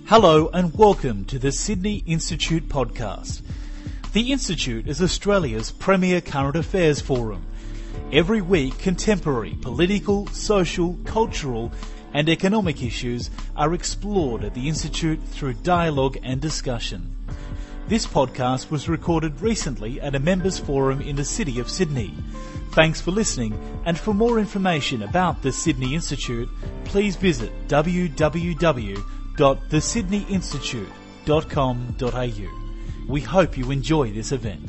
Hello and welcome to the Sydney Institute podcast. The Institute is Australia's premier current affairs forum. Every week, contemporary political, social, cultural and economic issues are explored at the Institute through dialogue and discussion. This podcast was recorded recently at a members forum in the city of Sydney. Thanks for listening, and for more information about the Sydney Institute, please visit www.thesydneyinstitute.com.au. We hope you enjoy this event.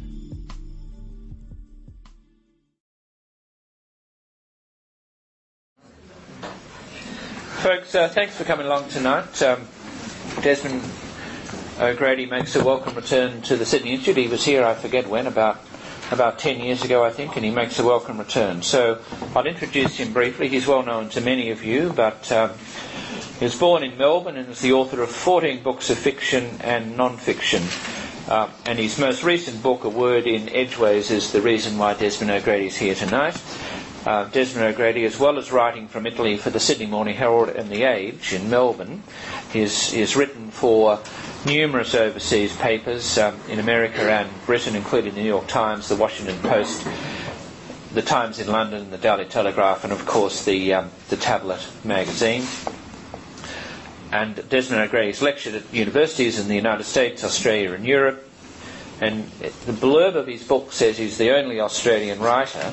Folks, thanks for coming along tonight. Desmond O'Grady makes a welcome return to the Sydney Institute. He was here, I forget when, about 10 years ago, I think, and he makes a welcome return. So I'll introduce him briefly. He's well known to many of you, but he was born in Melbourne and is the author of 14 books of fiction and non-fiction. And his most recent book, A Word in Edgeways, is the reason why Desmond O'Grady is here tonight. Desmond O'Grady, as well as writing from Italy for the Sydney Morning Herald and The Age in Melbourne, is written for numerous overseas papers in America and Britain, including the New York Times, the Washington Post, the Times in London, the Daily Telegraph, and of course the Tablet magazine. And Desmond O'Grady has lectured at universities in the United States, Australia and Europe. And the blurb of his book says he's the only Australian writer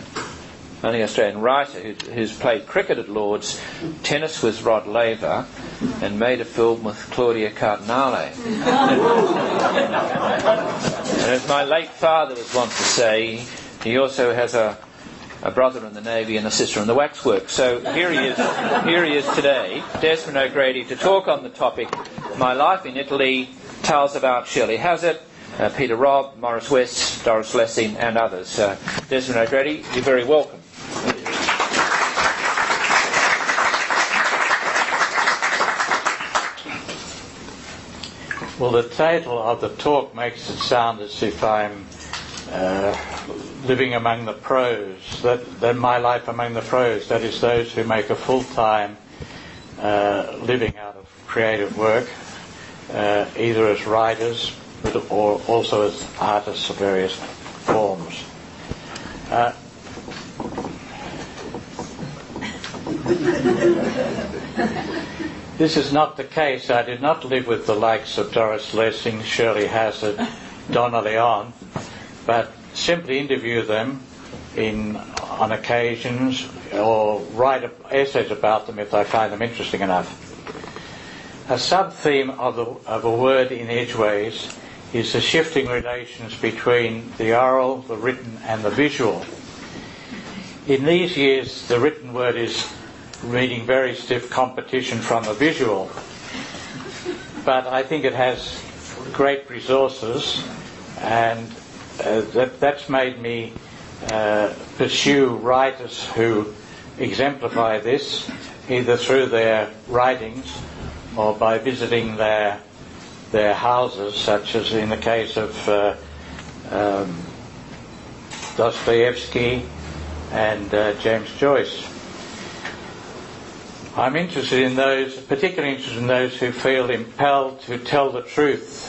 who's played cricket at Lord's, tennis with Rod Laver, and made a film with Claudia Cardinale. And as my late father was wont to say, he also has a brother in the Navy and a sister in the waxworks. So here he is today, Desmond O'Grady, to talk on the topic, My Life in Italy, tales about Shirley Hazzard, Peter Robb, Morris West, Doris Lessing and others. Desmond O'Grady, you're very welcome. Well, the title of the talk makes it sound as if I'm living among the pros, that my life among the pros, that is those who make a full-time living out of creative work, either as writers or also as artists of various forms. This is not the case. I did not live with the likes of Doris Lessing, Shirley Hazzard, Donna Leon, but simply interview them on occasions or write essays about them if I find them interesting enough. A sub-theme of A Word in Edgeways is the shifting relations between the oral, the written and the visual. In these years, the written word is meeting very stiff competition from the visual, but I think it has great resources, and that's made me pursue writers who exemplify this, either through their writings or by visiting their houses, such as in the case of Dostoevsky and James Joyce. I'm particularly interested in those who feel impelled to tell the truth,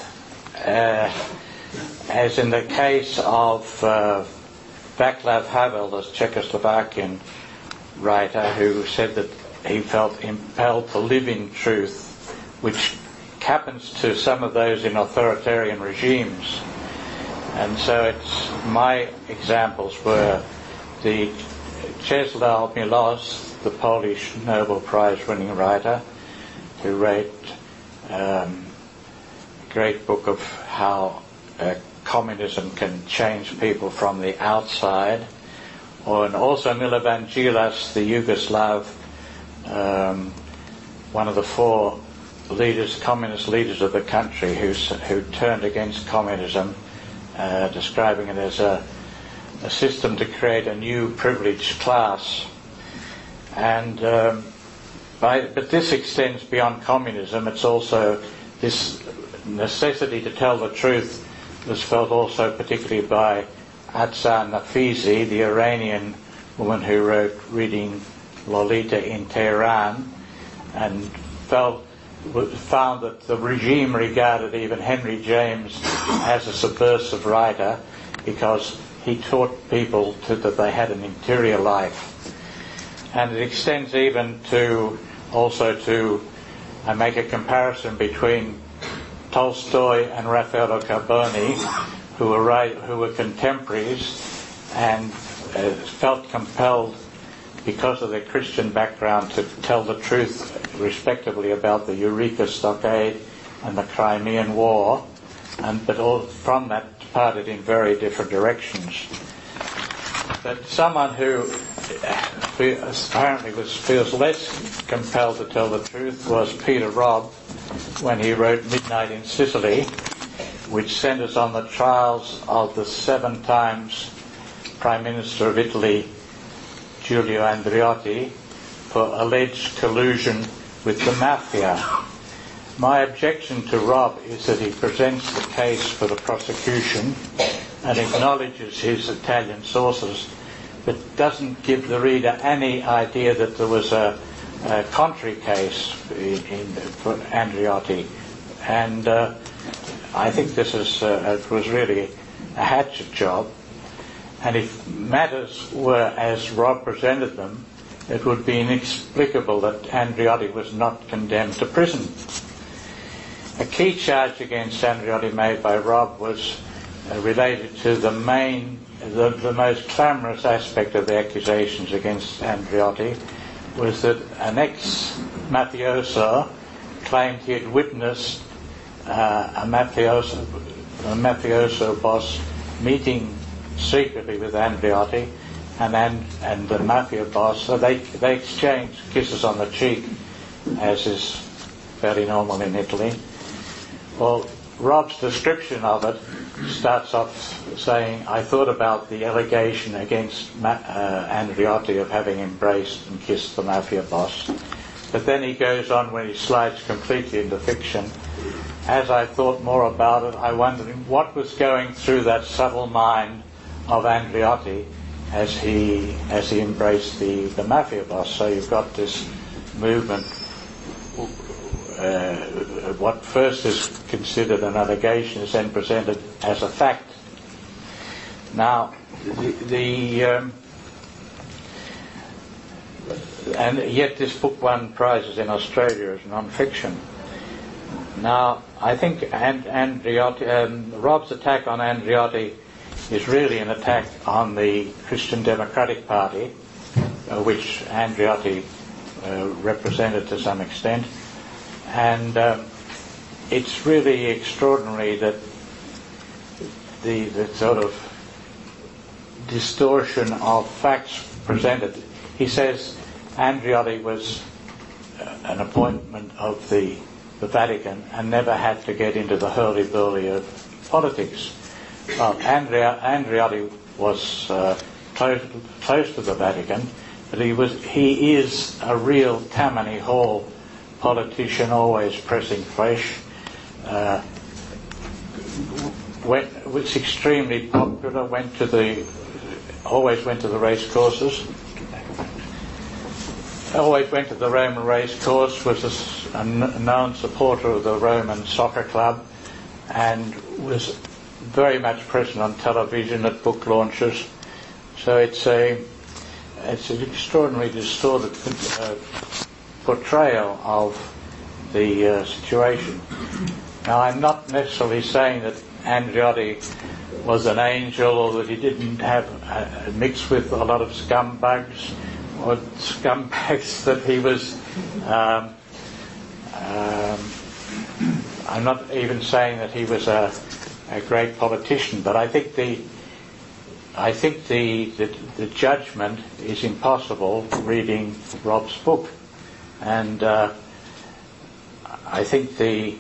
as in the case of Václav Havel, the Czechoslovakian writer, who said that he felt impelled to live in truth, which happens to some of those in authoritarian regimes. And so my examples were the Czesław Miłosz, the Polish Nobel Prize-winning writer, who wrote a great book of how communism can change people from the outside, and also Milovan Djilas, the Yugoslav, one of the four communist leaders of the country, who turned against communism, describing it as a system to create a new privileged class. And but this extends beyond communism. It's also this necessity to tell the truth was felt also particularly by Ahsan Nafizi, the Iranian woman who wrote Reading Lolita in Tehran, and felt found that the regime regarded even Henry James as a subversive writer because he taught people that they had an interior life. And it extends even to I make a comparison between Tolstoy and Raffaello Carboni, who were contemporaries and felt compelled, because of their Christian background, to tell the truth respectively about the Eureka Stockade and the Crimean War, but all from that departed in very different directions. But someone who apparently feels less compelled to tell the truth was Peter Robb, when he wrote Midnight in Sicily, which centres on the trials of the 7 times Prime Minister of Italy, Giulio Andreotti, for alleged collusion with the mafia. My objection to Robb is that he presents the case for the prosecution and acknowledges his Italian sources, but doesn't give the reader any idea that there was a contrary case for Andreotti. And I think this was really a hatchet job. And if matters were as Robb presented them, it would be inexplicable that Andreotti was not condemned to prison. A key charge against Andreotti made by Robb was related to the most clamorous aspect of the accusations against Andreotti, was that an ex-mafioso claimed he had witnessed a mafioso boss meeting secretly with Andreotti and the mafia boss, so they exchanged kisses on the cheek, as is fairly normal in Italy. Well, Robb's description of it starts off saying, I thought about the allegation against Andreotti of having embraced and kissed the mafia boss. But then he goes on, when he slides completely into fiction, as I thought more about it, I wondered what was going through that subtle mind of Andreotti as he embraced the mafia boss. So you've got this movement, what first is considered an allegation is then presented as a fact. Now, and yet this book won prizes in Australia as non-fiction. Now, I think Robb's attack on Andreotti is really an attack on the Christian Democratic Party, which Andreotti represented to some extent. And it's really extraordinary that the sort of distortion of facts presented. He says Andreotti was an appointment of the Vatican and never had to get into the hurly-burly of politics. Well, Andreotti was close to the Vatican, but he is a real Tammany Hall politician, always pressing flesh. Was extremely popular. Always went to the race courses. Always went to the Roman race course. Was a known supporter of the Roman soccer club, and was very much present on television at book launches. So it's an extraordinarily distorted portrayal of the situation. Now, I'm not necessarily saying that Andreotti was an angel, or that he didn't have mixed with a lot of scumbags, or scumbags that he was. I'm not even saying that he was a great politician, but I think the judgment is impossible reading Robb's book, and I think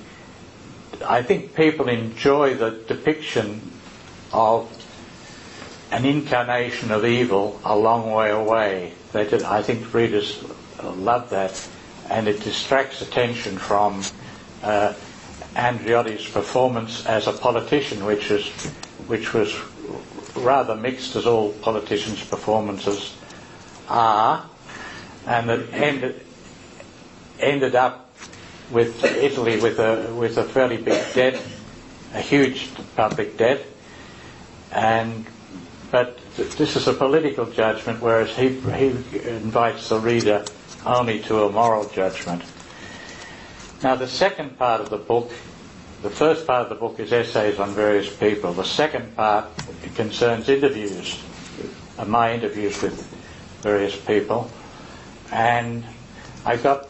people enjoy the depiction of an incarnation of evil a long way away. I think readers love that, and it distracts attention from Andreotti's performance as a politician, which was rather mixed, as all politicians' performances are, and that ended up with Italy with a fairly big debt, a huge public debt, but this is a political judgment, whereas he invites the reader only to a moral judgment. Now, the second part of the book, the first part of the book is essays on various people. The second part concerns interviews, my interviews with various people, and I've got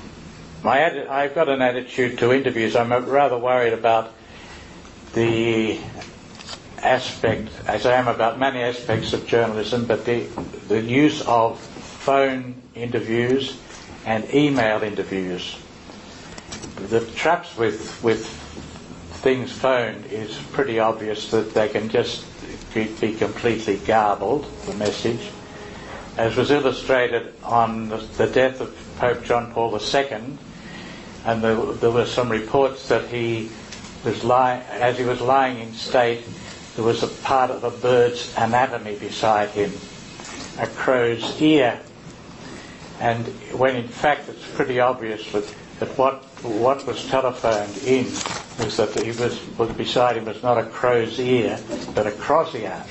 an attitude to interviews. I'm rather worried about the aspect, as I am about many aspects of journalism, but the use of phone interviews and email interviews. The traps with things phoned is pretty obvious, that they can just be completely garbled, the message, as was illustrated on the death of Pope John Paul II, and there were some reports that as he was lying in state, there was a part of a bird's anatomy beside him, a crow's ear, and when in fact it's pretty obvious that what was telephoned in was that what beside him was not a crow's ear, but a crozier.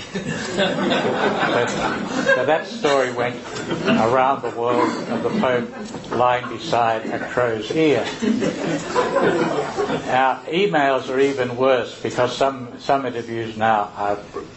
So that story went around the world of the Pope lying beside a crow's ear. Our emails are even worse, because some interviews now are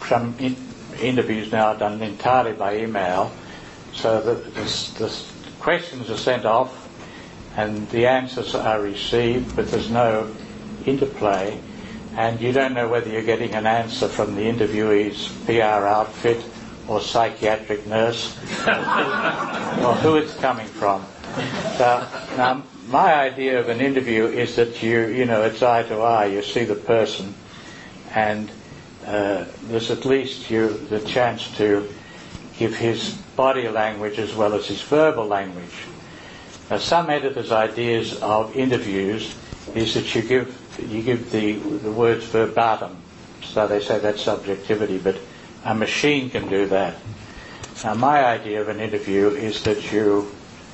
done entirely by email, so the questions are sent off and the answers are received, but there's no interplay, and you don't know whether you're getting an answer from the interviewee's PR outfit or psychiatric nurse or who it's coming from. So now my idea of an interview is that it's eye to eye, you see the person, and there's at least the chance to give his body language as well as his verbal language. Now, some editors' ideas of interviews is that you give the words verbatim, so they say that's subjectivity, but a machine can do that. Now, my idea of an interview is that you,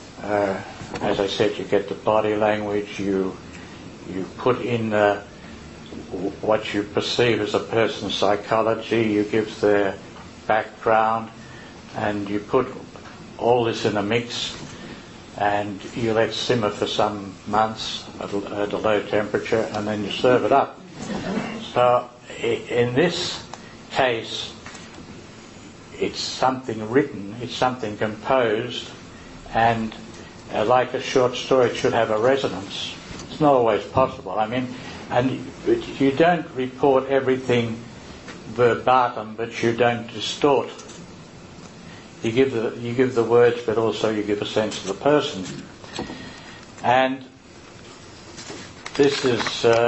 as I said, you get the body language, you put in what you perceive as a person's psychology, you give their background, and you put all this in a mix, and you let simmer for some months at a low temperature, and then you serve it up. So in this case, it's something written, it's something composed, and like a short story, it should have a resonance. It's not always possible. And you don't report everything verbatim, but you don't distort. You give the words, but also you give a sense of the person. And this is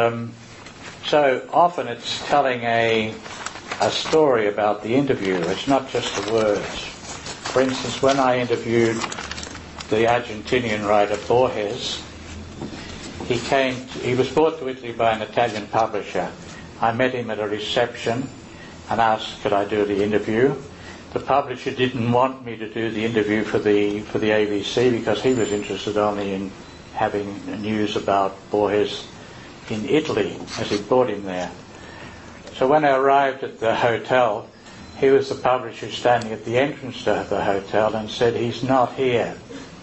so often it's telling a story about the interview. It's not just the words. For instance, when I interviewed the Argentinian writer Borges, he was brought to Italy by an Italian publisher. I met him at a reception and asked could I do the interview. The publisher didn't want me to do the interview for the ABC because he was interested only in having news about Borges in Italy, as he brought him there. So when I arrived at the hotel, he was the publisher standing at the entrance to the hotel and said, "He's not here."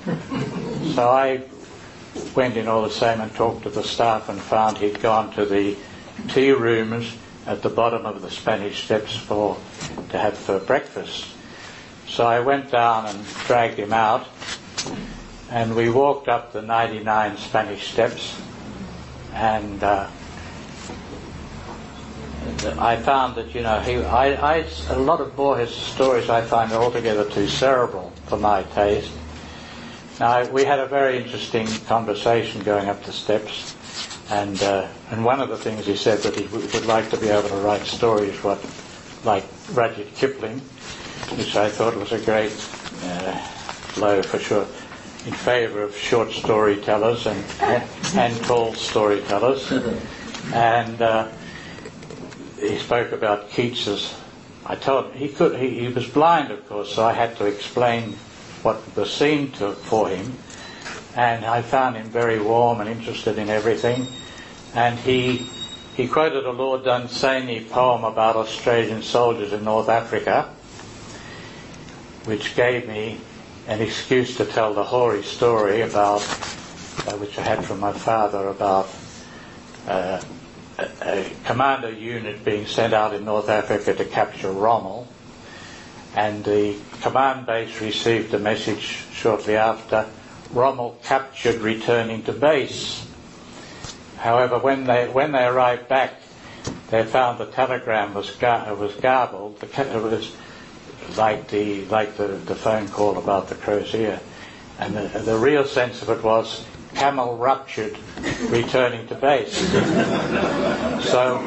So I went in all the same and talked to the staff and found he'd gone to the tea rooms at the bottom of the Spanish Steps to have for breakfast. So I went down and dragged him out, and we walked up the 99 Spanish Steps, and I found that a lot of Borges' stories I find altogether too cerebral for my taste. Now we had a very interesting conversation going up the steps. And one of the things he said that he would like to be able to write stories like Rudyard Kipling, which I thought was a great blow for sure, in favour of short storytellers and tall storytellers. And he spoke about Keats's. I told him he was blind, of course, so I had to explain what was seen for him. and I found him very warm and interested in everything. And he quoted a Lord Dunsany poem about Australian soldiers in North Africa, which gave me an excuse to tell the hoary story about, which I had from my father, about a commando unit being sent out in North Africa to capture Rommel, and the command base received a message shortly after: Rommel captured, returning to base. However, when they arrived back, they found the telegram was garbled. It was like the phone call about the Crozier, and the real sense of it was camel ruptured, returning to base. So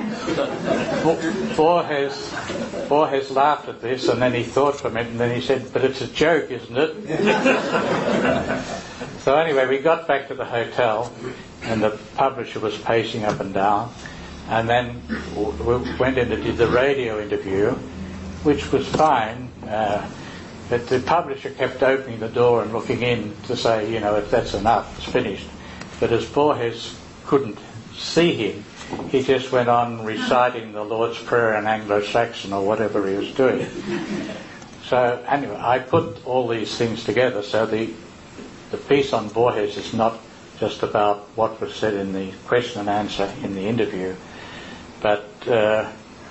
Borges laughed at this, and then he thought for a minute, and then he said, "But it's a joke, isn't it?" So anyway, we got back to the hotel, and the publisher was pacing up and down, and then we went in and did the radio interview, which was fine, but the publisher kept opening the door and looking in to say, that's enough, it's finished. But as Borges couldn't see him, he just went on reciting the Lord's Prayer in Anglo-Saxon or whatever he was doing. So anyway, I put all these things together, so the piece on Borges is not just about what was said in the question and answer in the interview, but the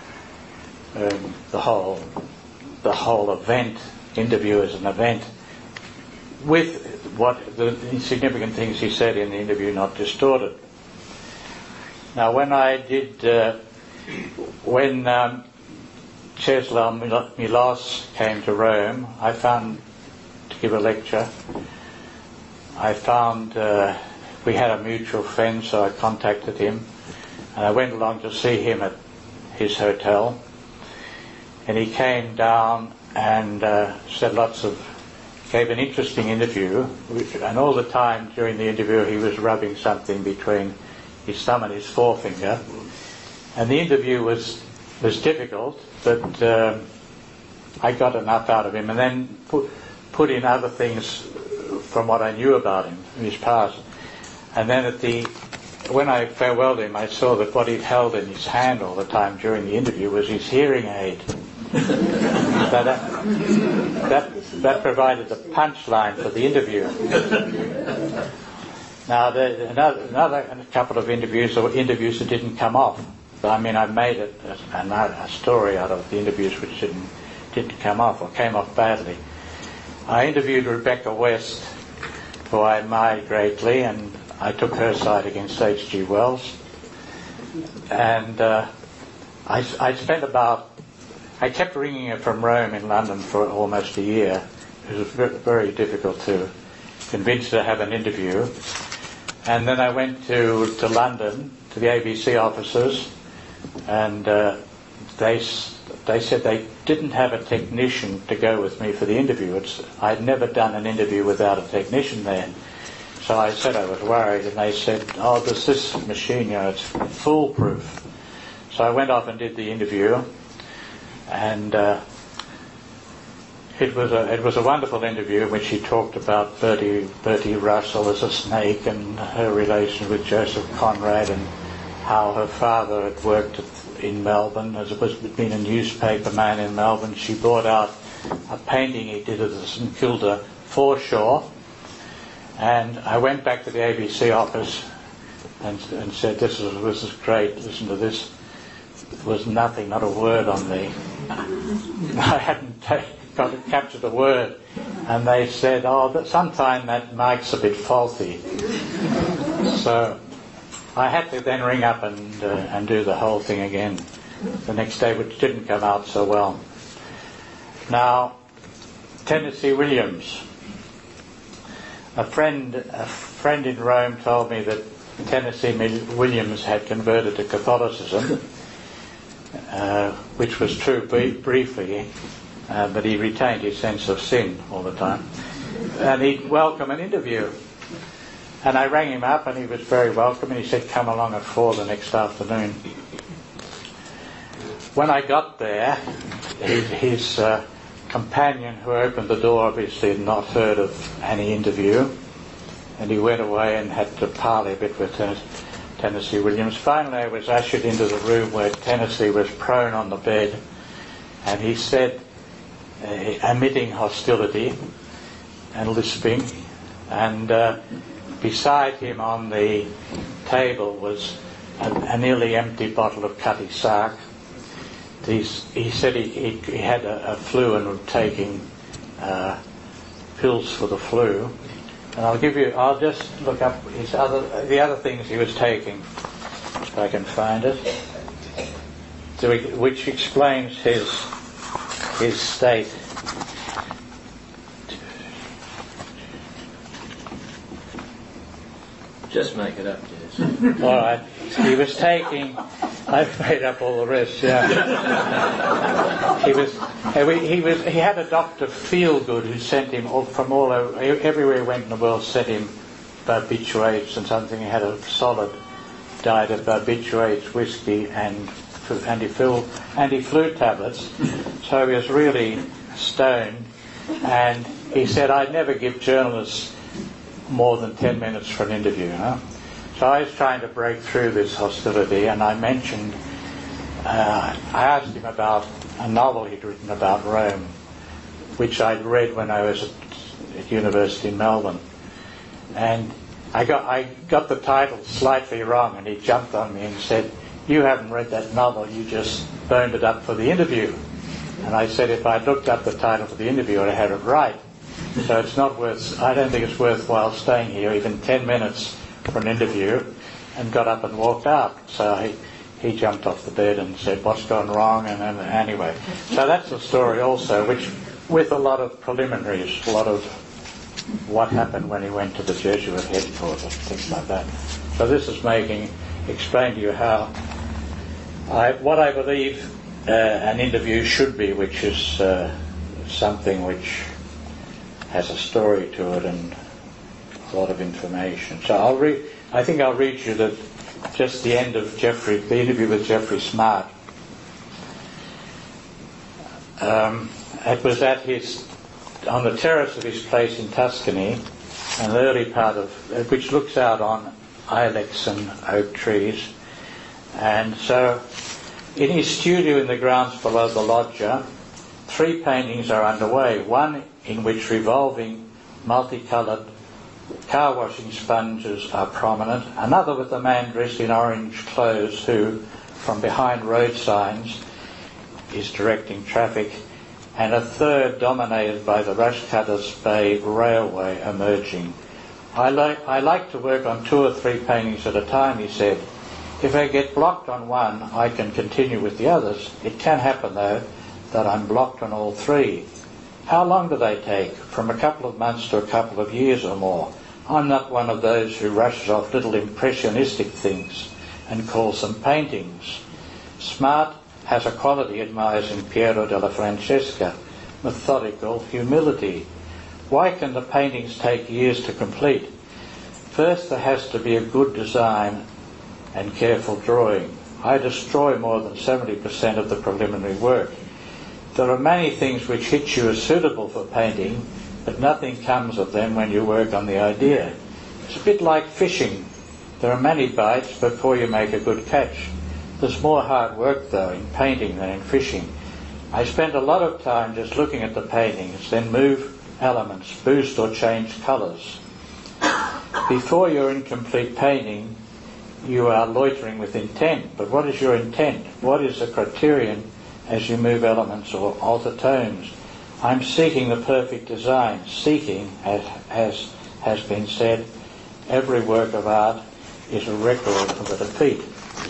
whole event, interview as an event, with what the significant things he said in the interview not distorted. Now, when Czesław Milosz came to Rome, I found, to give a lecture, I found we had a mutual friend, so I contacted him, and I went along to see him at his hotel, and he came down and gave an interesting interview, and all the time during the interview he was rubbing something between his thumb and his forefinger, and the interview was difficult, but I got enough out of him, and then put in other things from what I knew about him in his past. And then when I farewelled him, I saw that what he'd held in his hand all the time during the interview was his hearing aid. That provided the punchline for the interview. Now, another couple of interviews that didn't come off. I mean, I made a story out of the interviews which didn't come off or came off badly. I interviewed Rebecca West, who I admired greatly, and I took her side against H.G. Wells. And I kept ringing her from Rome in London for almost a year. It was very difficult to convince her to have an interview. And then I went to London, to the ABC offices, and they said they didn't have a technician to go with me for the interview. I'd never done an interview without a technician there. So I said I was worried, and they said, there's this machine, it's foolproof. So I went off and did the interview, and it was a wonderful interview in which she talked about Bertie Russell as a snake and her relation with Joseph Conrad, and how her father had worked in Melbourne, as being a newspaper man in Melbourne. She brought out a painting he did of the St Kilda foreshore, and I went back to the ABC office and said, this is great, listen to this. There was nothing, not a word on the... I hadn't captured a word, and they said, sometime that mic's a bit faulty. So I had to then ring up and do the whole thing again the next day, which didn't come out so well. Now, Tennessee Williams. A friend in Rome told me that Tennessee Williams had converted to Catholicism, which was true briefly, but he retained his sense of sin all the time. And he'd welcome an interview. And I rang him up, and he was very welcome, and he said, come along at 4 the next afternoon. When I got there, his companion who opened the door obviously had not heard of any interview, and he went away and had to parley a bit with Tennessee Williams. Finally, I was ushered into the room where Tennessee was prone on the bed, and he said, emitting hostility and lisping, and beside him on the table was a nearly empty bottle of Cutty Sark. He said he had a flu and was taking pills for the flu. And I'll just look up the other things he was taking, if I can find it, which explains his state. Just make it up, yes. All right. He was taking. I've made up all the rest. Yeah. He had a Dr. Feelgood who sent him from all over, everywhere he went in the world, sent him barbiturates and something. He had a solid diet of barbiturates, whiskey, and anti-flu tablets. So he was really stoned. And he said, "I'd never give journalists more than 10 minutes for an interview." Huh? So I was trying to break through this hostility, and I mentioned, I asked him about a novel he'd written about Rome, which I'd read when I was at university in Melbourne. And I got the title slightly wrong, and he jumped on me and said, "You haven't read that novel, you just boned it up for the interview." And I said, if I'd looked up the title for the interview, I'd have had it right. So I don't think it's worthwhile staying here even 10 minutes for an interview, and got up and walked out. So he jumped off the bed and said, "What's gone wrong?" And anyway, so that's the story also, which with a lot of preliminaries, a lot of what happened when he went to the Jesuit headquarters, things like that. So this is explain to you how what I believe an interview should be, which is something which has a story to it and a lot of information. So I think I'll read you just the end of the interview with Geoffrey Smart. It was on the terrace of his place in Tuscany, an early part of which looks out on ilex and oak trees. And so, in his studio in the grounds below the loggia, 3 paintings are underway. One in which revolving, multicoloured car washing sponges are prominent. Another with a man dressed in orange clothes who, from behind road signs, is directing traffic. And a third dominated by the Rushcutters Bay Railway emerging. I like to work on 2 or 3 paintings at a time, he said. If I get blocked on one, I can continue with the others. It can happen, though, that I'm blocked on all 3. How long do they take? From a couple of months to a couple of years or more. I'm not one of those who rushes off little impressionistic things and calls them paintings. Smart has a quality he admires in Piero della Francesca, methodical humility. Why can the paintings take years to complete? First, there has to be a good design and careful drawing. I destroy more than 70% of the preliminary work. There are many things which hit you as suitable for painting, but nothing comes of them when you work on the idea. It's a bit like fishing. There are many bites before you make a good catch. There's more hard work, though, in painting than in fishing. I spend a lot of time just looking at the paintings, then move elements, boost or change colours. Before your incomplete painting, you are loitering with intent. But what is your intent? What is the criterion as you move elements or alter tones? I'm seeking the perfect design. Seeking, as has been said, every work of art is a record of a defeat.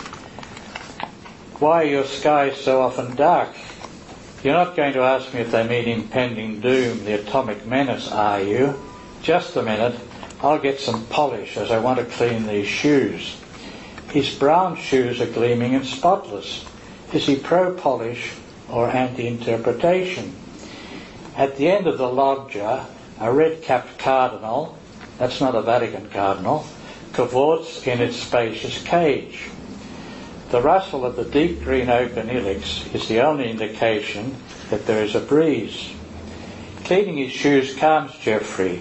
Why are your skies so often dark? You're not going to ask me if they mean impending doom, the atomic menace, are you? Just a minute. I'll get some polish as I want to clean these shoes. His brown shoes are gleaming and spotless. Is he pro-polish or anti-interpretation? At the end of the loggia, a red-capped cardinal, that's not a Vatican cardinal, cavorts in its spacious cage. The rustle of the deep green oak and ilex is the only indication that there is a breeze. Cleaning his shoes calms Geoffrey.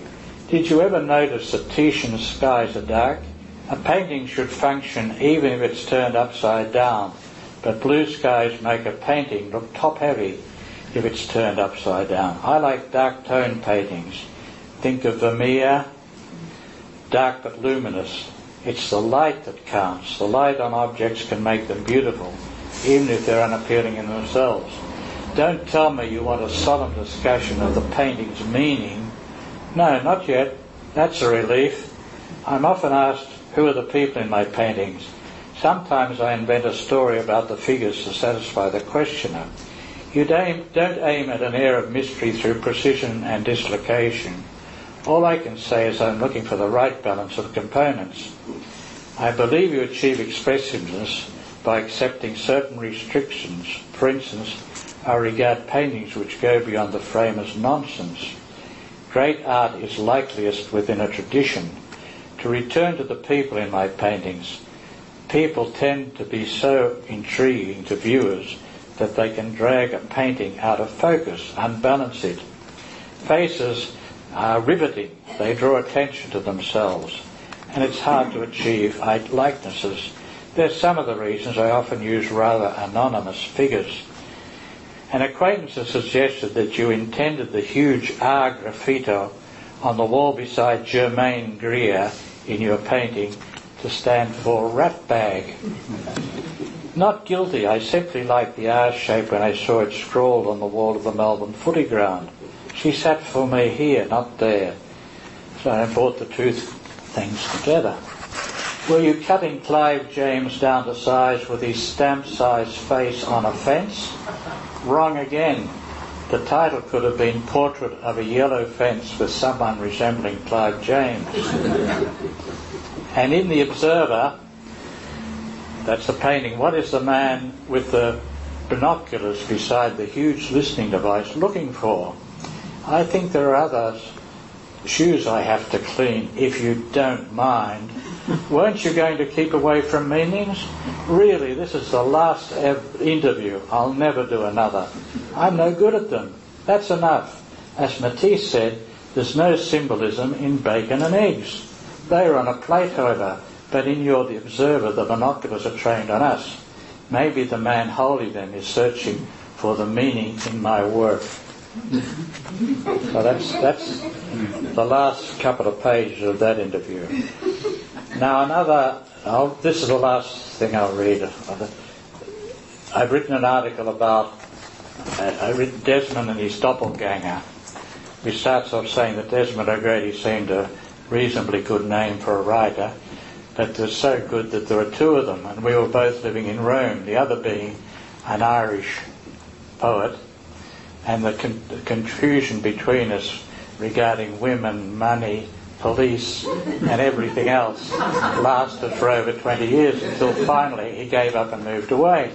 Did you ever notice that Titian's skies are dark? A painting should function even if it's turned upside down, but blue skies make a painting look top-heavy if it's turned upside down. I like dark tone paintings. Think of Vermeer, dark but luminous. It's the light that counts. The light on objects can make them beautiful, even if they're unappealing in themselves. Don't tell me you want a solemn discussion of the painting's meaning. No, not yet. That's a relief. I'm often asked, who are the people in my paintings? Sometimes I invent a story about the figures to satisfy the questioner. You don't aim at an air of mystery through precision and dislocation. All I can say is I'm looking for the right balance of components. I believe you achieve expressiveness by accepting certain restrictions. For instance, I regard paintings which go beyond the frame as nonsense. Great art is likeliest within a tradition. To return to the people in my paintings, people tend to be so intriguing to viewers that they can drag a painting out of focus, unbalance it. Faces are riveting. They draw attention to themselves, and it's hard to achieve likenesses. There's some of the reasons I often use rather anonymous figures. An acquaintance has suggested that you intended the huge R graffito on the wall beside Germaine Greer in your painting to stand for rat bag. Not guilty, I simply liked the R shape when I saw it scrawled on the wall of the Melbourne footy ground. She sat for me here, not there. So I brought the two things together. Were you cutting Clive James down to size with his stamp-sized face on a fence? Wrong again. The title could have been Portrait of a Yellow Fence with Someone Resembling Clive James. And in The Observer, that's the painting, what is the man with the binoculars beside the huge listening device looking for? I think there are other shoes I have to clean, if you don't mind. Weren't you going to keep away from meanings? Really, this is the last interview. I'll never do another. I'm no good at them. That's enough. As Matisse said, there's no symbolism in bacon and eggs. They are on a plate, however, but in The Observer, the binoculars are trained on us. Maybe the man holding them is searching for the meaning in my work. So that's the last couple of pages of that interview. Now this is the last thing I'll read. I've written an article about Desmond and his doppelganger, which starts off saying that Desmond O'Grady seemed a reasonably good name for a writer, but they're so good that there are two of them, and we were both living in Rome, the other being an Irish poet, and the confusion between us regarding women, money, police and everything else lasted for over 20 years until finally he gave up and moved away.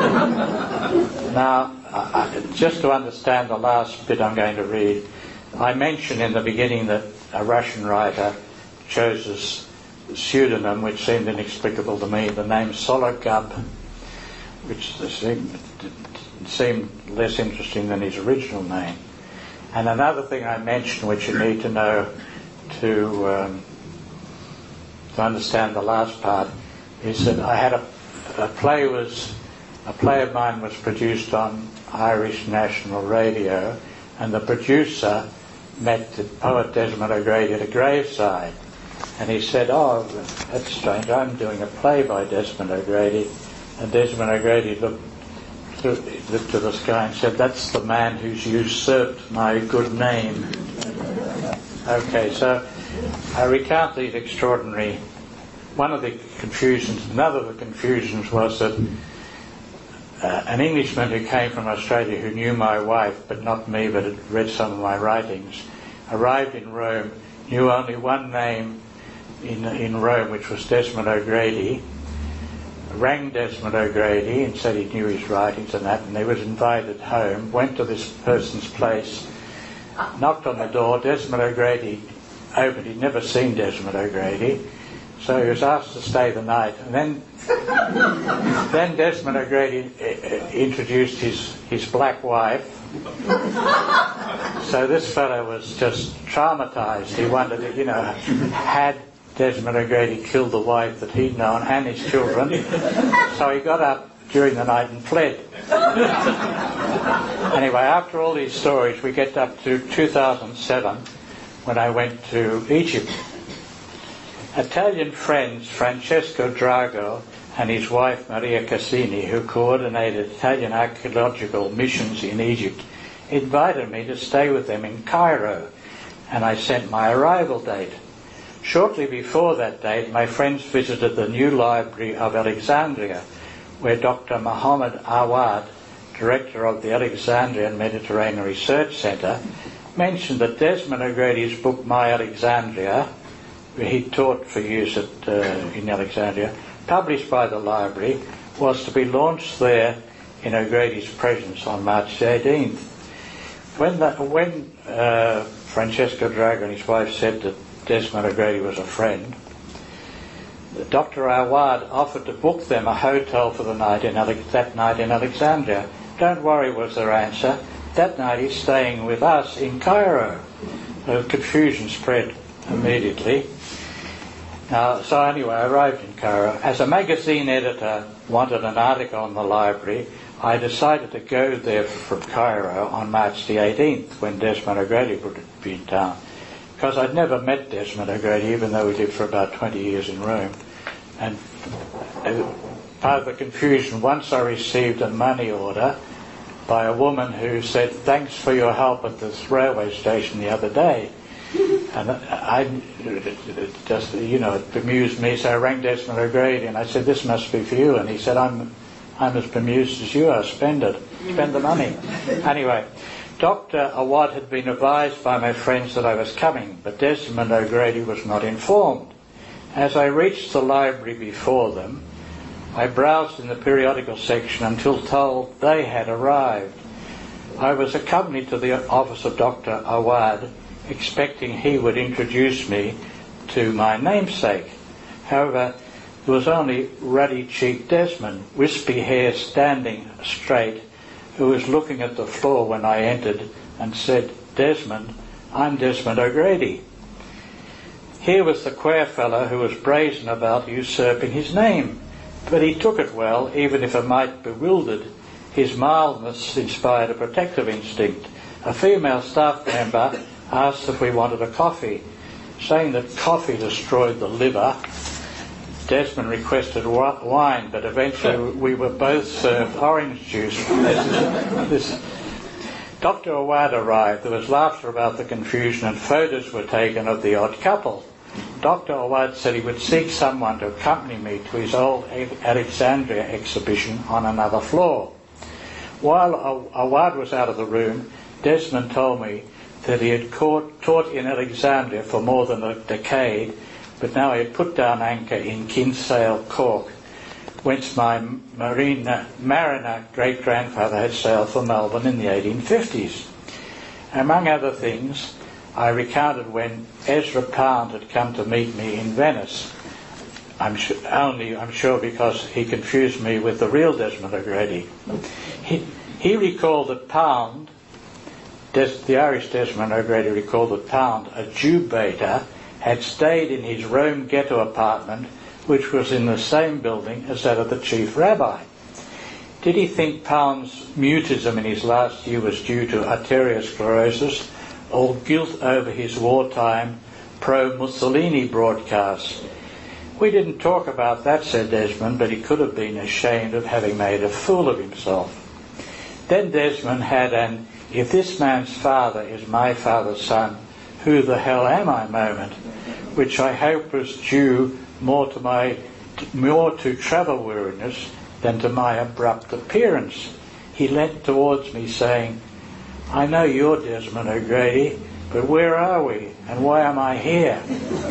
Now, just to understand the last bit I'm going to read, I mentioned in the beginning that a Russian writer chose a pseudonym which seemed inexplicable to me, the name Sologub, which seemed less interesting than his original name. And another thing I mentioned which you need to know to understand the last part is that I had a play of mine was produced on Irish National Radio, and the producer met the poet Desmond O'Grady at a graveside, and he said, "Oh, that's strange, I'm doing a play by Desmond O'Grady." And Desmond O'Grady looked to the sky and said, "That's the man who's usurped my good name." Okay, so I recount these extraordinary. Another of the confusions was that an Englishman who came from Australia who knew my wife, but not me, but had read some of my writings, arrived in Rome, knew only one name in Rome, which was Desmond O'Grady, rang Desmond O'Grady and said he knew his writings and that, and he was invited home, went to this person's place, knocked on the door. Desmond O'Grady opened. He'd never seen Desmond O'Grady, so he was asked to stay the night. And then Desmond O'Grady introduced his black wife. So this fellow was just traumatised. He wondered, had Desmond O'Grady killed the wife that he'd known and his children. So he got up during the night and fled. Anyway, after all these stories, we get up to 2007 when I went to Egypt. Italian friends Francesco Drago and his wife Maria Cassini, who coordinated Italian archaeological missions in Egypt, invited me to stay with them in Cairo, and I sent my arrival date. Shortly before that date, my friends visited the new library of Alexandria, where Dr. Mohammed Awad, director of the Alexandrian Mediterranean Research Centre, mentioned that Desmond O'Grady's book My Alexandria, where he taught for use in Alexandria, published by the library, was to be launched there in O'Grady's presence on March 18th. When Francesco Drago and his wife said that Desmond O'Grady was a friend, Dr. Awad offered to book them a hotel for the night that night in Alexandria. Don't worry, was their answer. That night he's staying with us in Cairo. The confusion spread immediately. So anyway, I arrived in Cairo. As a magazine editor wanted an article on the library, I decided to go there from Cairo on March the 18th when Desmond O'Grady would be in town. Because I'd never met Desmond O'Grady, even though we lived for about 20 years in Rome. And part of the confusion, once I received a money order by a woman who said, "Thanks for your help at this railway station the other day." And it bemused me, so I rang Desmond O'Grady and I said, "This must be for you." And he said, I'm as bemused as you are, spend the money. Anyway, Dr. Awad had been advised by my friends that I was coming, but Desmond O'Grady was not informed. As I reached the library before them, I browsed in the periodical section until told they had arrived. I was accompanied to the office of Dr. Awad, expecting he would introduce me to my namesake. However, there was only ruddy-cheeked Desmond, wispy hair standing straight, who was looking at the floor when I entered and said, "Desmond, I'm Desmond O'Grady." Here was the queer fellow who was brazen about usurping his name, but he took it well, even if it might bewildered. His mildness inspired a protective instinct. A female staff member asked if we wanted a coffee. Saying that coffee destroyed the liver, Desmond requested wine, but eventually we were both served orange juice. Dr. Awad arrived. There was laughter about the confusion and photos were taken of the odd couple. Dr. Awad said he would seek someone to accompany me to his old Alexandria exhibition on another floor. While Awad was out of the room, Desmond told me that he had taught in Alexandria for more than a decade, but now he had put down anchor in Kinsale, Cork, whence my mariner great-grandfather had sailed for Melbourne in the 1850s. Among other things, I recounted when Ezra Pound had come to meet me in Venice. I'm sure because he confused me with the real Desmond O'Grady. He recalled that Pound, the Irish Desmond O'Grady recalled that Pound, a Jew baiter, had stayed in his Rome ghetto apartment, which was in the same building as that of the chief rabbi. Did he think Pound's mutism in his last year was due to arteriosclerosis or guilt over his wartime pro-Mussolini broadcasts? We didn't talk about that, said Desmond, but he could have been ashamed of having made a fool of himself. Then Desmond had an "if this man's father is my father's son, who the hell am I" moment, which I hope was due more to travel weariness than to my abrupt appearance. He leant towards me saying, "I know you're Desmond O'Grady, but where are we and why am I here?"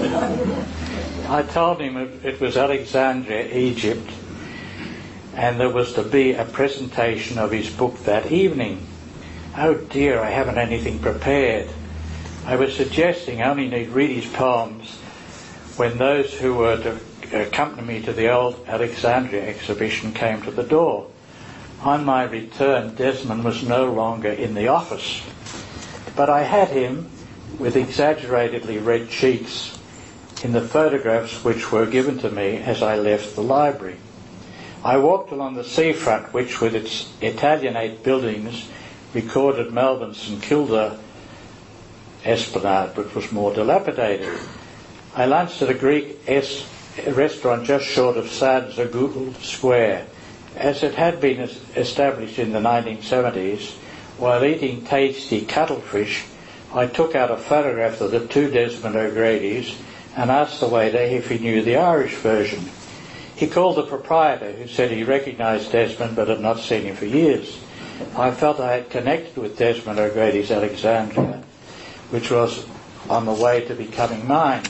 I told him it was Alexandria, Egypt, and there was to be a presentation of his book that evening. Oh dear, I haven't anything prepared. I was suggesting I only need read his poems when those who were to accompany me to the old Alexandria exhibition came to the door. On my return, Desmond was no longer in the office, but I had him with exaggeratedly red cheeks in the photographs which were given to me as I left the library. I walked along the seafront, which with its Italianate buildings recorded Melbourne's St Kilda Esplanade, but was more dilapidated. I lunched at a Greek restaurant just short of Sardzagul Square. As it had been established in the 1970s, while eating tasty cuttlefish, I took out a photograph of the two Desmond O'Grady's and asked the waiter if he knew the Irish version. He called the proprietor, who said he recognised Desmond but had not seen him for years. I felt I had connected with Desmond O'Grady's Alexandria, which was on the way to becoming mine.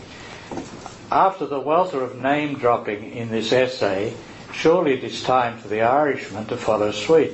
After the welter of name-dropping in this essay, surely it is time for the Irishman to follow suit.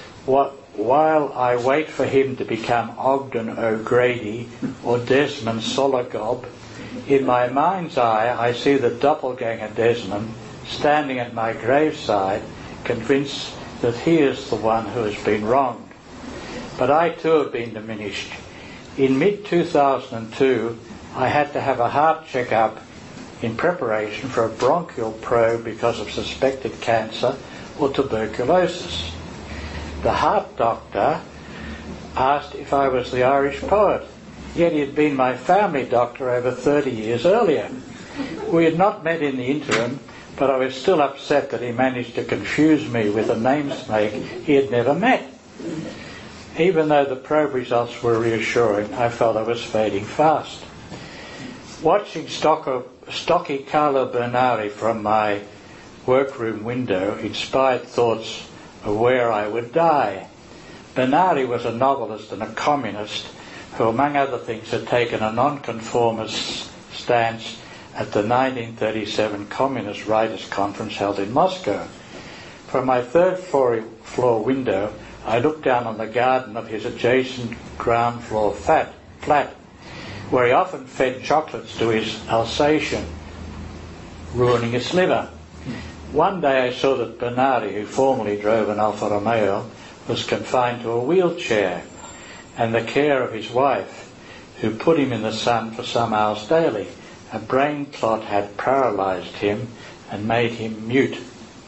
While I wait for him to become Ogden O'Grady or Desmond Sologob, in my mind's eye I see the doppelganger Desmond standing at my graveside, convinced that he is the one who has been wronged. But I too have been diminished. In mid-2002, I had to have a heart check-up in preparation for a bronchial probe because of suspected cancer or tuberculosis. The heart doctor asked if I was the Irish poet, yet he had been my family doctor over 30 years earlier. We had not met in the interim, but I was still upset that he managed to confuse me with a namesake he had never met. Even though the probe results were reassuring, I felt I was fading fast. Watching stocky Carlo Bernari from my workroom window inspired thoughts of where I would die. Bernari was a novelist and a communist who, among other things, had taken a nonconformist stance at the 1937 Communist Writers' Conference held in Moscow. From my third floor window, I looked down on the garden of his adjacent ground floor flat, where he often fed chocolates to his Alsatian, ruining his liver. One day I saw that Bernardi, who formerly drove an Alfa Romeo, was confined to a wheelchair, and the care of his wife, who put him in the sun for some hours daily. A brain clot had paralysed him and made him mute.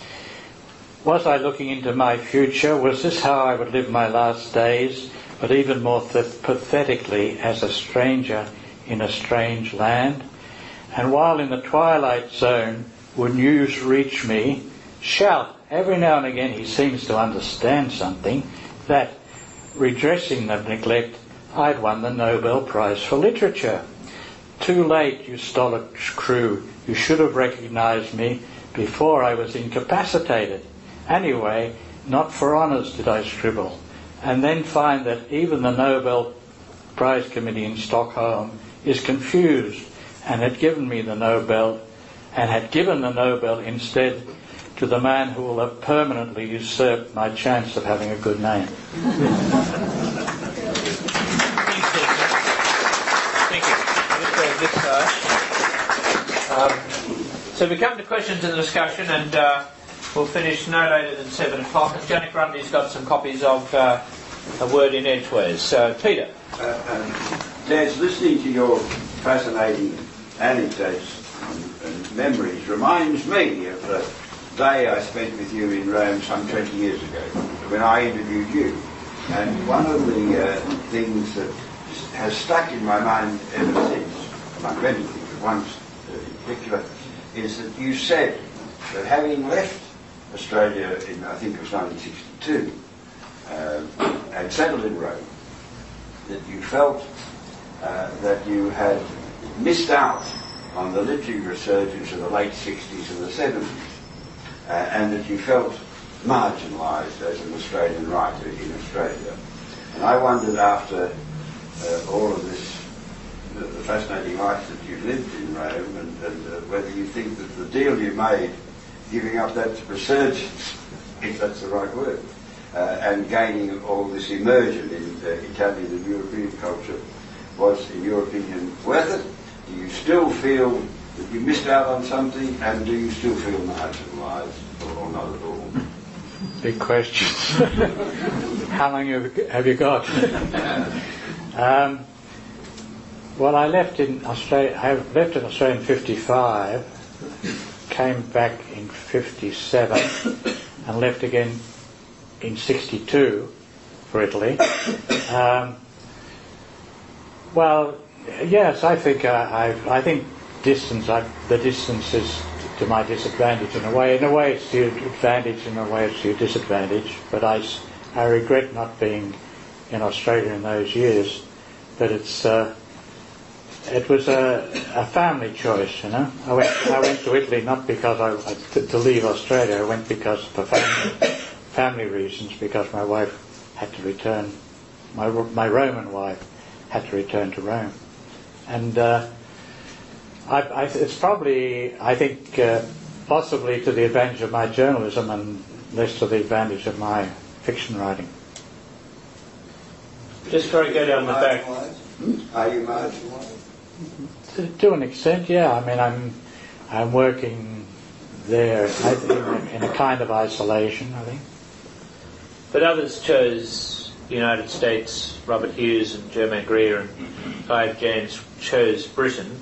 Was I looking into my future? Was this how I would live my last days, but even more pathetically as a stranger in a strange land? And while in the twilight zone would news reach me, shout, every now and again he seems to understand something, that, redressing the neglect, I'd won the Nobel Prize for Literature. Too late, you stolid crew. You should have recognised me before I was incapacitated. Anyway, not for honours did I scribble, and then find that even the Nobel Prize Committee in Stockholm is confused and had given me the Nobel, and had given the Nobel instead to the man who will have permanently usurped my chance of having a good name. Thank you. So we come to questions and discussion, and we'll finish no later than 7 o'clock. And Janet Grundy's got some copies of A Word in Edgeways. So, Peter. Des, listening to your fascinating anecdotes and memories reminds me of the day I spent with you in Rome some 20 years ago when I interviewed you. And one of the things that has stuck in my mind ever since, among many things, but one in particular, is that you said that having left Australia in, I think it was 1962, and settled in Rome, that you felt that you had missed out on the literary resurgence of the late 60s and the 70s, and that you felt marginalised as an Australian writer in Australia. And I wondered, after all of this, the fascinating life that you've lived in Rome, and whether you think that the deal you made, giving up that resurgence, if that's the right word, and gaining all this immersion in Italian and European culture, was, in your opinion, worth it? Do you still feel that you missed out on something, and do you still feel marginalised, or not at all? big question. How long have you got? Well, I left in Australia. I left in Australia in '55, came back in '57, and left again in '62 for Italy. Well, yes, I think distance. The distance is to my disadvantage in a way. In a way, it's to your advantage. In a way, it's to your disadvantage. But I regret not being in Australia in those years. But it was a family choice, you know. I went to Italy not because to leave Australia. I went because for family reasons, because my wife had to return. My Roman wife had to return to Rome, and it's probably, I think, possibly to the advantage of my journalism and less to the advantage of my fiction writing. Just before I go down the back. Are you marginalised? To an extent, yeah. I mean, I'm working there, I think, in a kind of isolation, I think. But others chose the United States. Robert Hughes and Germaine Greer and Clive James chose Britain.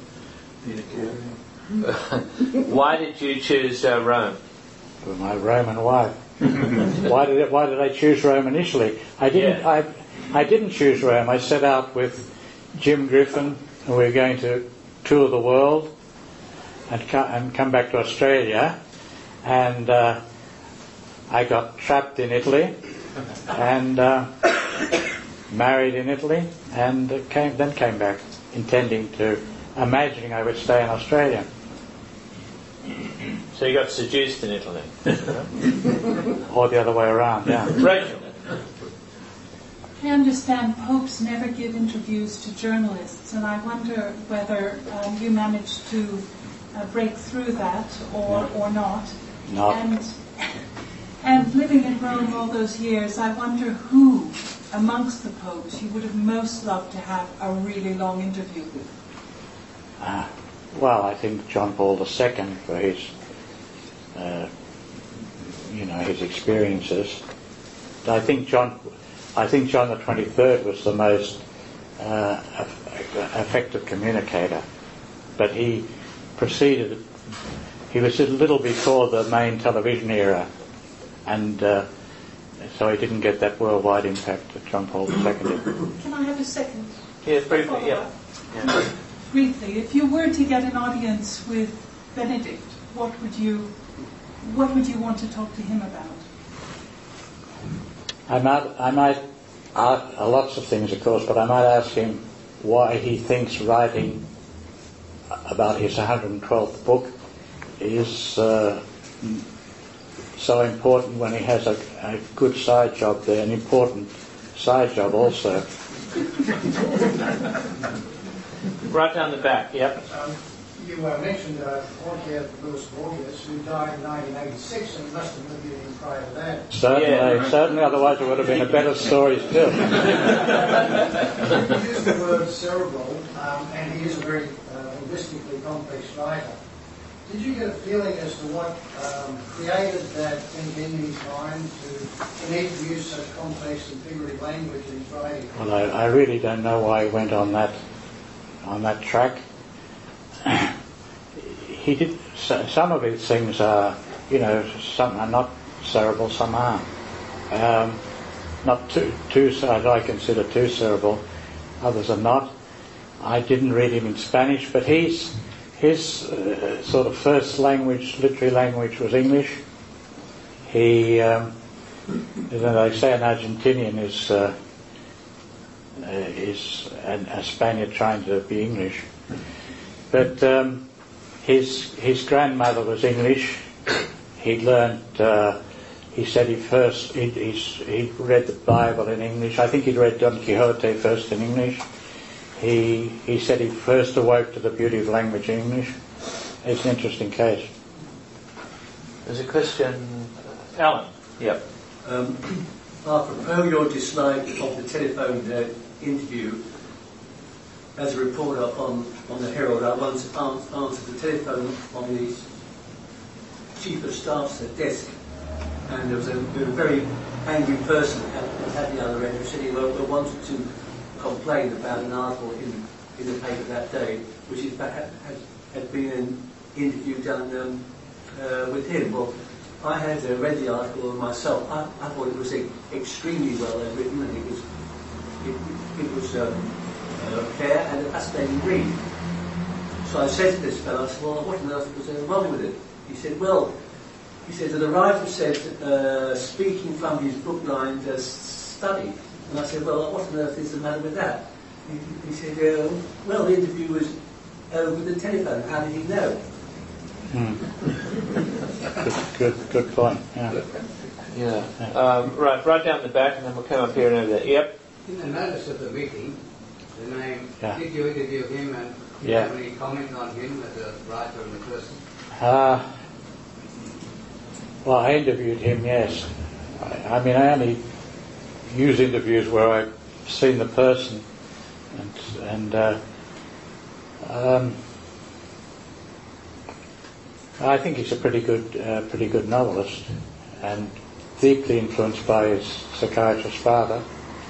Why did you choose Rome? For my Roman wife. Why did I choose Rome initially? I didn't choose Rome. I set out with Jim Griffin, and we were going to tour the world and come back to Australia, and I got trapped in Italy and married in Italy, and came back, imagining I would stay in Australia. So you got seduced in Italy? Or the other way around, yeah. Rachel? I understand popes never give interviews to journalists, and I wonder whether you managed to break through that or not. Not. And living in Rome all those years, I wonder who amongst the popes you would have most loved to have a really long interview with. Well, I think John Paul II for his, his experiences. I think John the 23rd was the most effective communicator, but he was a little before the main television era, and so he didn't get that worldwide impact that John Paul II did. Can I have a second? Yes, briefly, yeah. Briefly, if you were to get an audience with Benedict, what would you want to talk to him about? I might ask lots of things, of course, but I might ask him why he thinks writing about his 112th book is so important when he has a good side job there, an important side job also. Right down the back, yep. You mentioned Jorge Luis Borges, who died in 1986, and must have lived even prior to that. Certainly, otherwise it would have been a better story still. You used the word cerebral, and he is a very linguistically complex writer. Did you get a feeling as to what created that thing in his mind to need to use such complex and figurative language in his writing? Well, I really don't know why he went on that track. He did some of his things are, some are not cerebral, some are. Not too I consider too cerebral. Others are not. I didn't read him in Spanish, but his sort of first literary language was English. He, as they say, an Argentinian is a Spaniard trying to be English. But his grandmother was English. He learnt. He said he read the Bible in English. I think he'd read Don Quixote first in English. He said he first awoke to the beauty of language in English. It's an interesting case. There's a question, Alan. Yep. Apropos your dislike of the telephone interview, as a reporter on the Herald, I once answered the telephone on the Chief of Staff's desk, and there was a very angry person at the other end who said he wanted to complain about an article in the paper that day, which in fact had been an interview done with him. Well, I had read the article myself. I thought it was extremely well written, and it was fair and a fascinating read. So I said to this fellow, I said, well, what on earth was wrong with it? He said, that the writer said, speaking from his book-lined study. And I said, well, what on earth is the matter with that? He said, well, the interview was over the telephone. How did he know? Good point. Yeah. Right down the back, and then we'll come up here and over there. Yep. In the notice of the meeting, the name, did you interview him and have any comment on him as a writer and a person? Well, I interviewed him, yes. I mean, I only use interviews where I've seen the person, and I think he's a pretty good novelist, and deeply influenced by his psychiatrist father.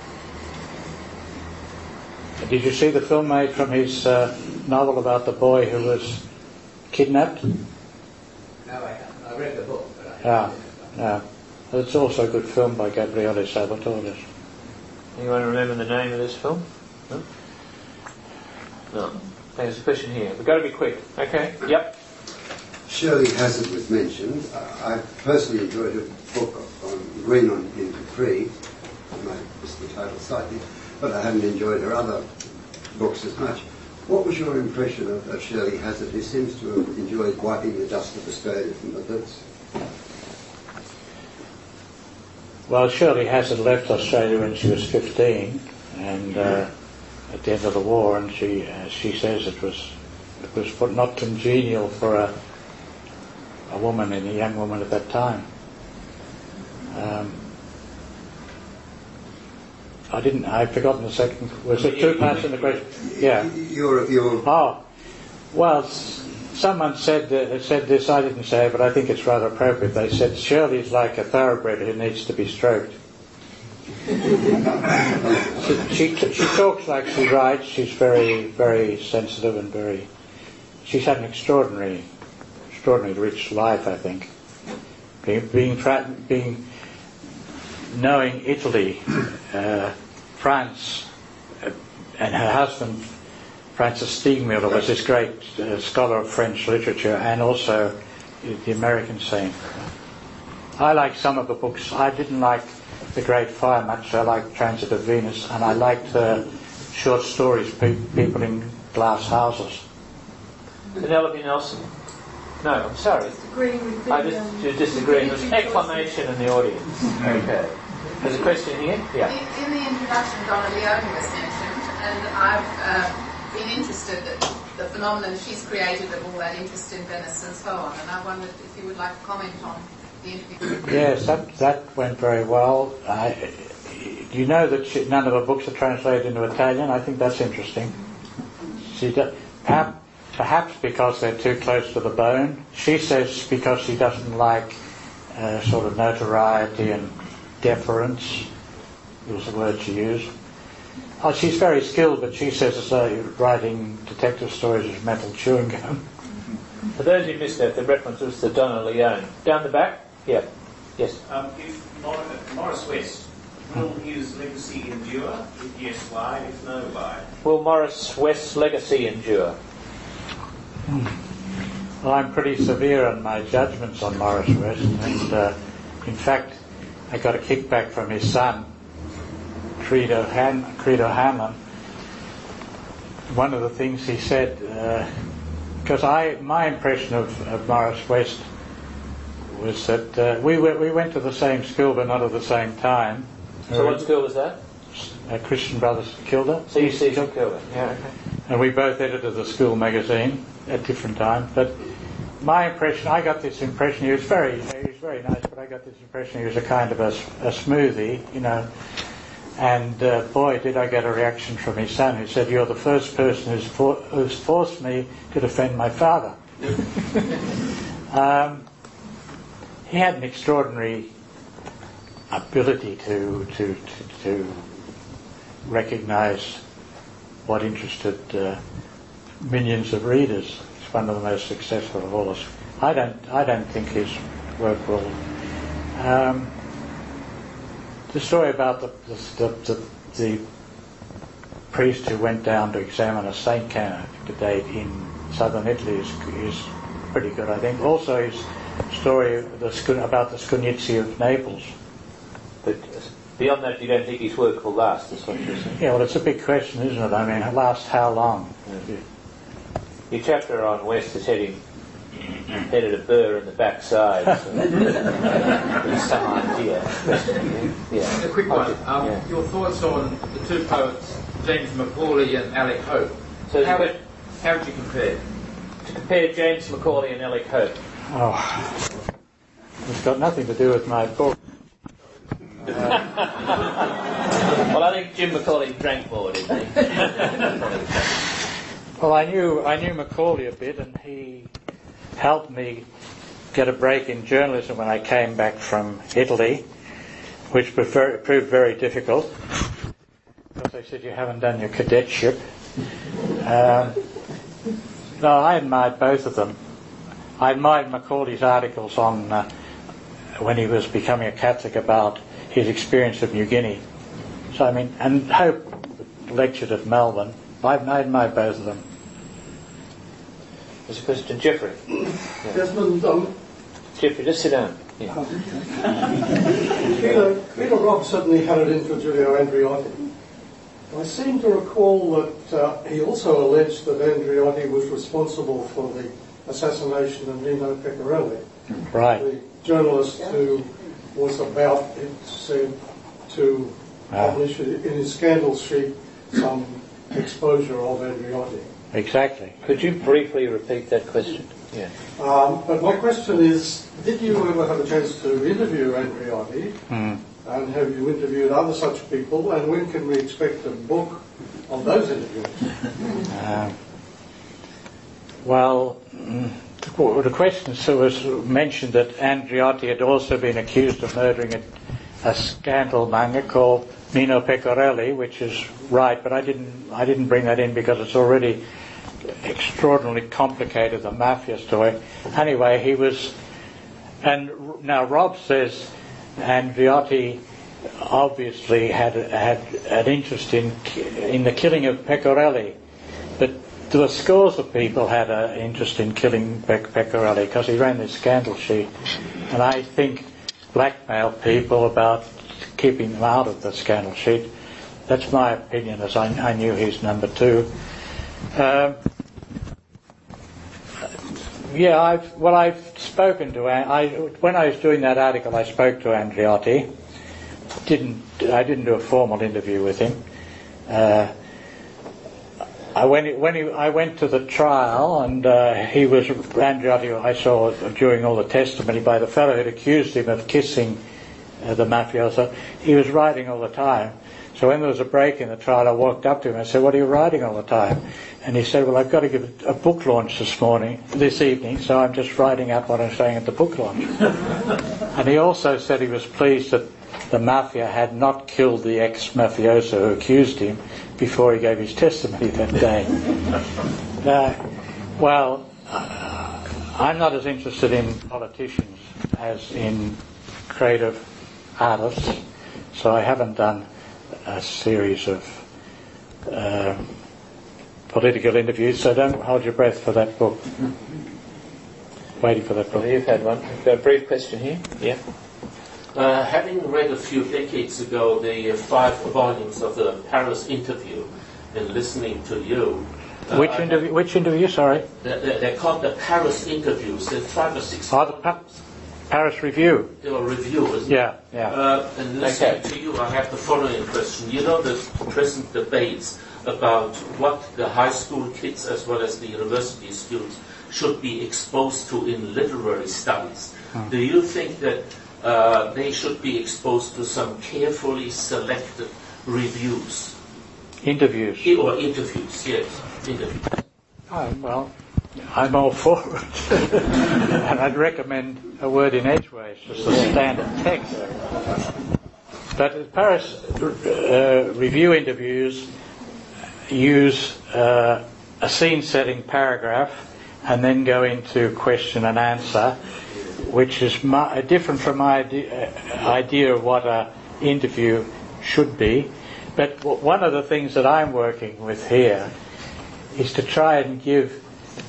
Did you see the film made from his novel about the boy who was kidnapped? No, I haven't. I read the book, but Yeah. It's also a good film by Gabriele Salvatore. Anyone remember the name of this film? No? No. There's a question here. We've got to be quick. Okay. Yep. Shirley Hazzard was mentioned. I personally enjoyed her book on Green in Capri. I might miss the title slightly, but I haven't enjoyed her other books as much. What was your impression of Shirley Hazzard, who seems to have enjoyed wiping the dust of Australia from the books? Well, Shirley Hazzard left Australia when she was 15, and at the end of the war, and she says it was not congenial for a woman and a young woman at that time. I've forgotten the second. Was there two parts in the question? Yeah. Oh, well, someone said this. I didn't say it, but I think it's rather appropriate. They said Shirley's like a thoroughbred who needs to be stroked. she talks like she writes. She's very, very sensitive and very. She's had an extraordinarily rich life, I think. Knowing Italy, France, and her husband, Francis Steegmuller, was this great scholar of French literature, and also the American scene. I like some of the books. I didn't like The Great Fire much. I liked Transit of Venus, and I liked short stories, people in glass houses. Penelope Nelson. No, I'm sorry. I just disagree. There's an exclamation in the audience. Okay. There's a question here? Yeah. In the introduction, Donna Leone was mentioned, and I've been interested in the phenomenon she's created of all that interest in Venice and so on, and I wondered if you would like to comment on the interview. Yes, that went very well. You know that none of her books are translated into Italian. I think that's interesting. Perhaps because they're too close to the bone. She says because she doesn't like sort of notoriety and deference, was the word she used. Oh, she's very skilled, but she says writing detective stories is mental chewing gum. For those who missed that, the reference was to Donna Leone. Down the back? Yeah. Yes. If Morris West, will his legacy endure? If yes, why? If no, why? Will Morris West's legacy endure? Well, I'm pretty severe on my judgments on Morris West, and in fact, I got a kickback from his son, Credo Hanlon. One of the things he said, because my impression of Morris West was that we went to the same school but not at the same time. So what school was that? Christian Brothers Kilda. CC Kilda. Yeah. Okay. And we both edited the school magazine at different times. But my impression, I got this impression he was very nice, but I got this impression he was a kind of a smoothie, you know. And boy, did I get a reaction from his son, who said, "You're the first person who's forced me to defend my father." He had an extraordinary ability to recognise what interested millions of readers. It's one of the most successful of all us. I don't think his work will. The story about the priest who went down to examine a saint candidate in southern Italy is pretty good, I think. Also his story about the Scunizzi of Naples. But beyond that, you don't think his work will last, is what you're saying? Yeah, well, it's a big question, isn't it? I mean, last how long? Your chapter on West is headed a burr in the backside. So there's some idea. Yeah. A quick one. Your thoughts on the two poets, James Macaulay and Alec Hope. So how would you compare? To compare James Macaulay and Alec Hope. Oh, it's got nothing to do with my book. Well, I think Jim Macaulay drank more, didn't he? Well, I knew Macaulay a bit, and he helped me get a break in journalism when I came back from Italy, which proved very difficult because they said you haven't done your cadetship. No, I admired both of them. I admired Macaulay's articles on when he was becoming a Catholic about his experience of New Guinea. So I mean, and Hope lectured at Melbourne. I admired both of them. There's a question, Geoffrey. Desmond, Geoffrey, just sit down. Yeah. Peter Robb certainly had it in for Giulio Andreotti. I seem to recall that he also alleged that Andreotti was responsible for the assassination of Nino Pecorelli, right? The journalist who was about, it said, to publish in his scandal sheet some exposure of Andreotti. Exactly. Could you briefly repeat that question? Yeah. But my question is, did you ever have a chance to interview Andreotti? And have you interviewed other such people? And when can we expect a book of those interviews? The question was mentioned that Andreotti had also been accused of murdering a scandal monger called Nino Pecorelli, which is right, but I didn't bring that in because it's already extraordinarily complicated, the mafia story. Anyway, he was, and now Rob says Andreotti obviously had an interest in the killing of Pecorelli, but there were scores of people had an interest in killing Pecorelli because he ran this scandal sheet, and I think blackmailed people about keeping them out of the scandal sheet. That's my opinion, as I knew he's number two. I've spoken to when I was doing that article, I spoke to Andreotti. I didn't do a formal interview with him. I went to the trial, and he was Andreotti. I saw during all the testimony by the fellow who'd accused him of kissing the mafioso. He was writing all the time. So when there was a break in the trial, I walked up to him and said, "What are you writing all the time?" And he said, "Well, I've got to give a book launch this evening, so I'm just writing up what I'm saying at the book launch." And he also said he was pleased that the mafia had not killed the ex-mafioso who accused him before he gave his testimony that day. I'm not as interested in politicians as in creative artists, so I haven't done a series of political interviews, so don't hold your breath for that book. Waiting for that book. Well, you've had one. We've got a brief question here. Yeah. Having read a few decades ago the 5 volumes of the Paris interview and listening to you... Which interview, sorry? They're called the Paris interviews. They're 5 or 6 volumes. Paris Review. They were reviewers. Yeah. And listening to you, I have the following question. You know the present debates about what the high school kids as well as the university students should be exposed to in literary studies. Do you think that they should be exposed to some carefully selected reviews? Interviews. Interviews, yes. Interviews. Well, I'm all for it. And I'd recommend A Word in Edgeways as the standard text. But Paris review interviews use a scene-setting paragraph and then go into question and answer, which is different from my idea of what an interview should be. But one of the things that I'm working with here is to try and give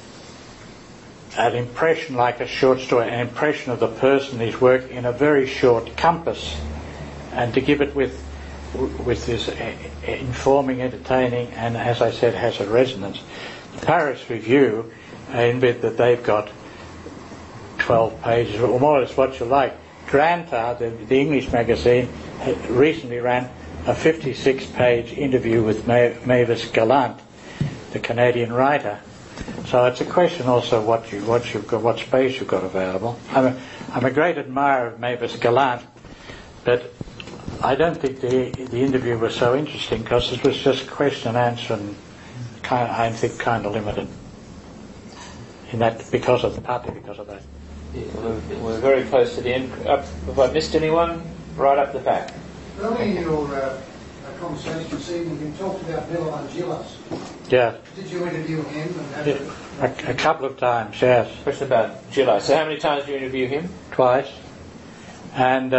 an impression, like a short story, an impression of the person he's working in a very short compass, and to give it with this informing, entertaining, and, as I said, has a resonance. The Paris Review, I admit that they've got 12 pages, or more or less what you like. Granta, the English magazine, recently ran a 56-page interview with Mavis Gallant, the Canadian writer. So it's a question also what space you've got available. I'm a great admirer of Mavis Gallant, but I don't think the interview was so interesting because it was just question and answer, and I think kind of limited in that partly because of that. Yeah, we're very close to the end. Have I missed anyone? Right up the back. Earlier in your conversation this evening, you talked about Milan Gillas. Yeah. Did you interview him? A couple of times, yes. Question about Gillas. So how many times did you interview him? Twice. And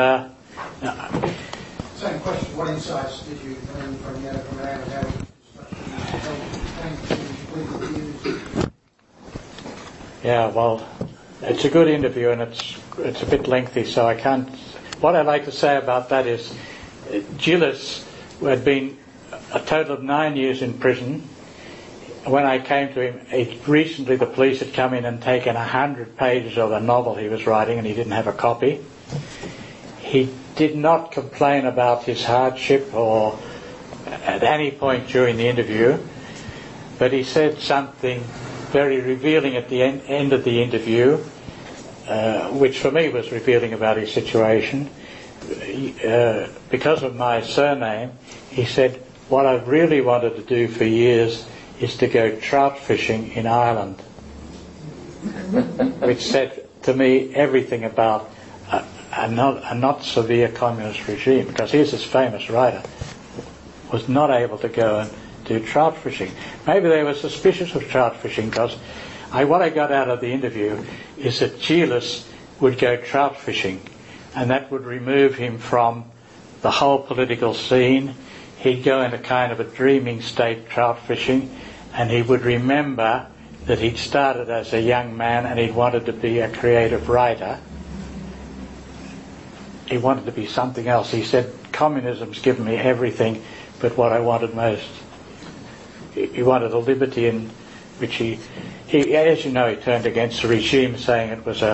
same question. What insights did you glean from man and how Yeah, well, it's a good interview and it's a bit lengthy, so I can't. What I'd like to say about that is, Gillas had been a total of 9 years in prison. When I came to him, recently the police had come in and taken 100 pages of a novel he was writing, and he didn't have a copy. He did not complain about his hardship or at any point during the interview, but he said something very revealing at the end of the interview, which for me was revealing about his situation. Because of my surname, he said, what I've really wanted to do for years is to go trout fishing in Ireland, which said to me everything about a not severe communist regime, because he's this famous writer, was not able to go and do trout fishing. Maybe they were suspicious of trout fishing, because what I got out of the interview is that Gillas would go trout fishing, and that would remove him from the whole political scene. He'd go in a kind of a dreaming state trout fishing, and he would remember that he'd started as a young man and he'd wanted to be a creative writer. He wanted to be something else. He said, communism's given me everything but what I wanted most. He wanted a liberty in which he as you know, he turned against the regime, saying it was there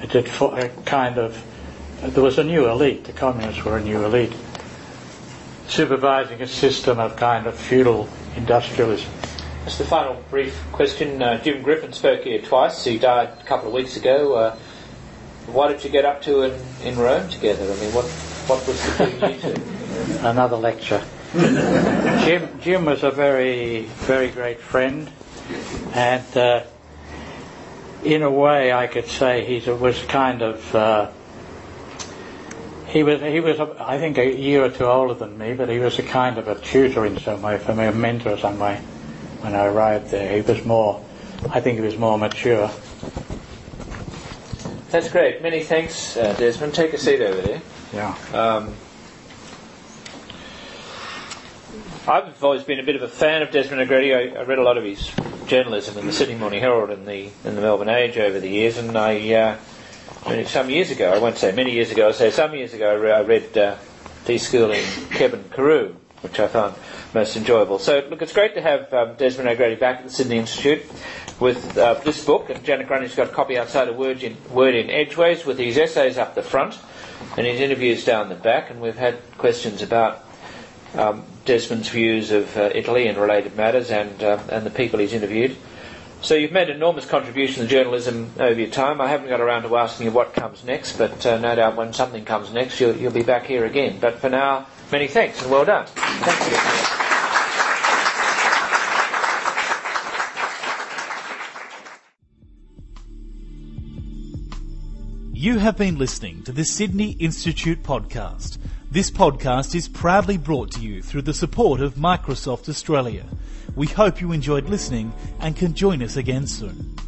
was a new elite. The communists were a new elite, supervising a system of kind of feudal industrialism. Just the final brief question. Jim Griffin spoke here twice. He died a couple of weeks ago. What did you get up to in Rome together? I mean, what was between you two? Another lecture. Jim was a very, very great friend, and in a way I could say he was kind of he was I think a year or two older than me, but he was a kind of a tutor in some way for me, a mentor in some way. When I arrived there, I think he was more mature. That's great. Many thanks, Desmond. Take a seat over there. Yeah. I've always been a bit of a fan of Desmond O'Grady. I read a lot of his journalism in the Sydney Morning Herald and the Melbourne Age over the years, and some years ago, I won't say many years ago, I'll say some years ago, I read Deschooling Kevin Carew, which I found most enjoyable. So, look, it's great to have Desmond O'Grady back at the Sydney Institute with this book, and Janet Grundy's got a copy outside of Word in Edgeways, with his essays up the front and his interviews down the back, and we've had questions about Desmond's views of Italy and related matters and the people he's interviewed. So you've made an enormous contribution to journalism over your time. I haven't got around to asking you what comes next, but no doubt when something comes next you'll be back here again. But for now, many thanks and well done. Thank you. You have been listening to the Sydney Institute podcast. This podcast is proudly brought to you through the support of Microsoft Australia. We hope you enjoyed listening and can join us again soon.